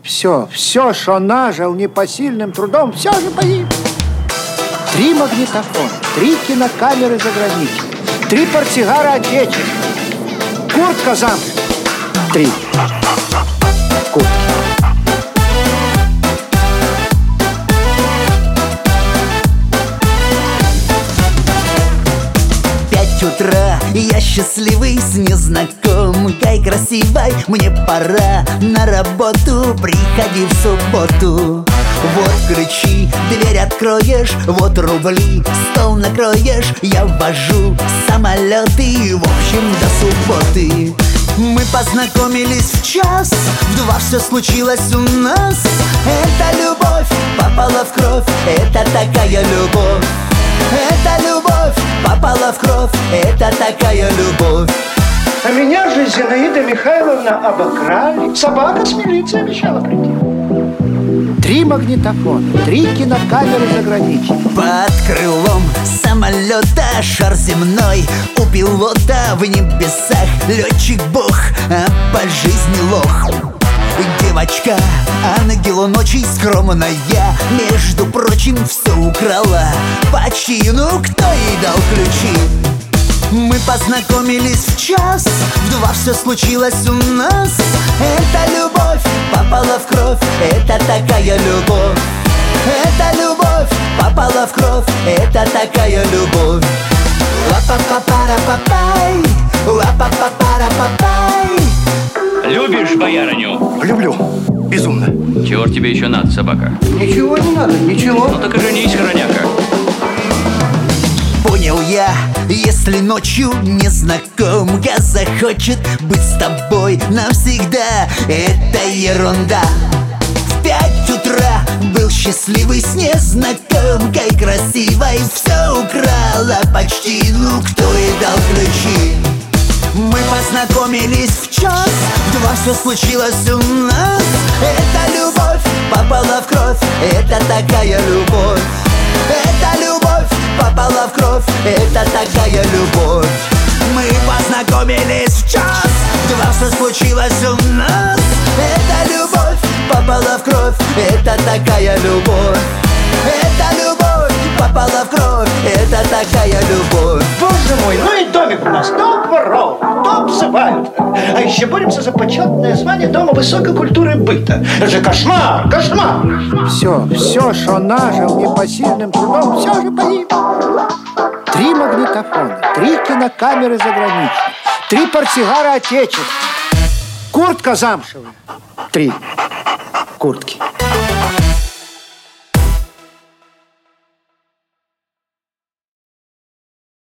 Все, что нажил непосильным трудом, все же погиб. 3 магнитофона, 3 кинокамеры заграничные, 3 портсигара отечественные, куртка замшевая, 3 куртки. Утра, я счастливый с незнакомкой красивой. Мне пора на работу, приходи в субботу. Вот ключи, дверь откроешь, вот рубли, стол накроешь. Я вожу самолеты, в общем, до субботы. Мы познакомились в час, в 2 все случилось у нас. Это любовь попала в кровь, это такая любовь. Это любовь попала в кровь, это такая любовь. А меня же Зинаида Михайловна обокрали. Собака с милицией обещала прийти. 3 магнитофона, 3 кинокамеры заграничные. Под крылом самолета шар земной, у пилота в небесах летчик бог, а по жизни лох. Девочка, ангел ночи скромная, между прочим, все украла почти, ну кто ей дал ключи? Мы познакомились в час, в 2 все случилось у нас. Это любовь попала в кровь, это такая любовь. Это любовь попала в кровь, это такая любовь. Ла-па-па-пара-па-пай, ла-па-па-пара-па-пай. Любишь боярыню? Люблю, безумно. Чего ж тебе еще надо, собака? Ничего не надо, ничего. Ну так и женись, хроняка. Понял я, если ночью незнакомка захочет быть с тобой навсегда, это ерунда. В 5 утра был счастливый с незнакомкой красивой, все украла почти, ну кто ей дал ключи? Мы познакомились в час, в 2 все случилось у нас. Это любовь попала в кровь, это такая любовь. Это любовь попала в кровь, это такая любовь. Мы познакомились в час, в 2 все случилось у нас. Это любовь попала в кровь, это такая любовь. Это любовь попала в кровь, это такая любовь. Боже мой, ну и домик у нас, дом воров, дом обзывают. А еще боремся за почетное звание Дома высокой культуры быта. Это же кошмар, кошмар. Все, что нажил непосильным трудом, все же погиб. 3 магнитофона, 3 кинокамеры заграничные, 3 портсигара отечественные, куртка замшевая, 3 куртки.